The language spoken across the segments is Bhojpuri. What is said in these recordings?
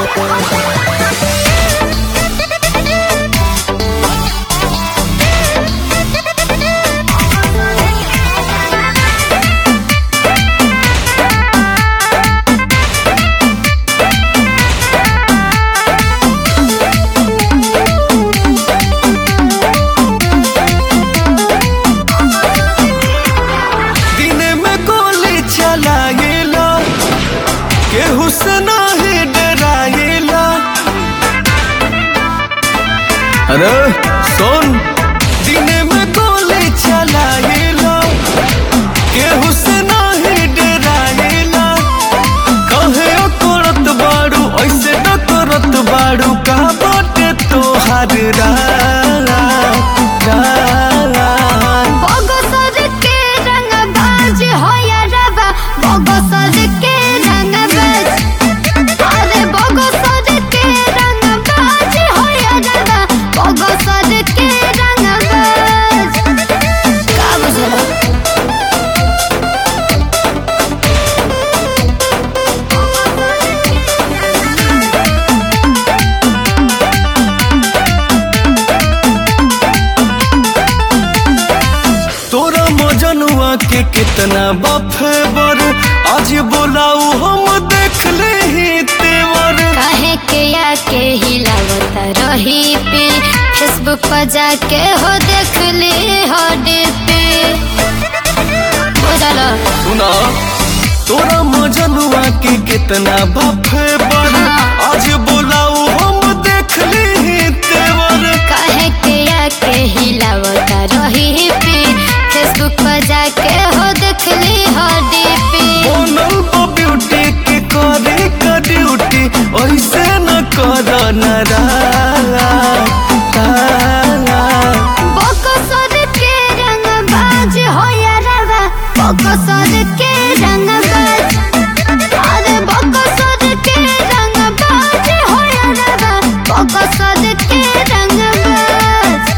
केहू से नाही डराइला। अरे सुन, दिन में गोली चलाइला, केहू से नाही डराइला। कहे करत बाड़ू ऐसे न करत बाड़ू, का बाटे तोहार मजनुआ के कितना बफेवर, आज बोलाऊ हम देख ले ही तेवर। काहे के आके हिलावत रही पे, फेसबुक पर जाके हो देख ले हो पे। सुना तोरा मजनुआ के कितना बफेवर, आज बोलाऊ हम देख ले ही तेवर। काहे के आके हिलावत रही पे, फेसबुक पर जाके हो देख ली हो डीपी। बनल बा ब्यूटी के करे का ड्यूटी, ऐसे न कर बकसर के रंग बाज हो यारवा, बकसर के रंग बाज। अरे बकसर के रंग बाज हो यारवा, बकसर के रंग बाज।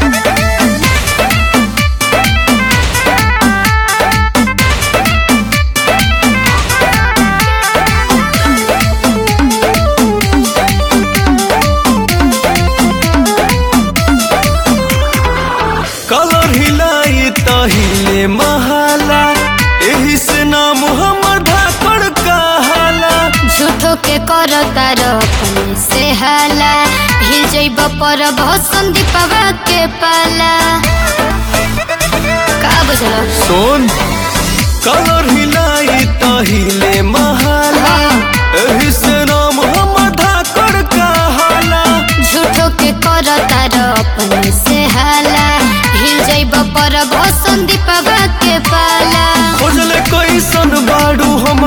कलर हिलाई तहिले महाला, एही से नाम हमर धाकड़ कहाला। झूठो के करता अपने से हाला, हिल जइब पर भसन दीपवा के पाला। का बुझल? सुन, कलर हिलाई तहिले महाला, एही से नाम हमर धाकड़ कहाला। झूठो के करता अपने से हाला, हिल जइब पर भसन दीपवा के पाला। खोजले कैसन बाड़ू हम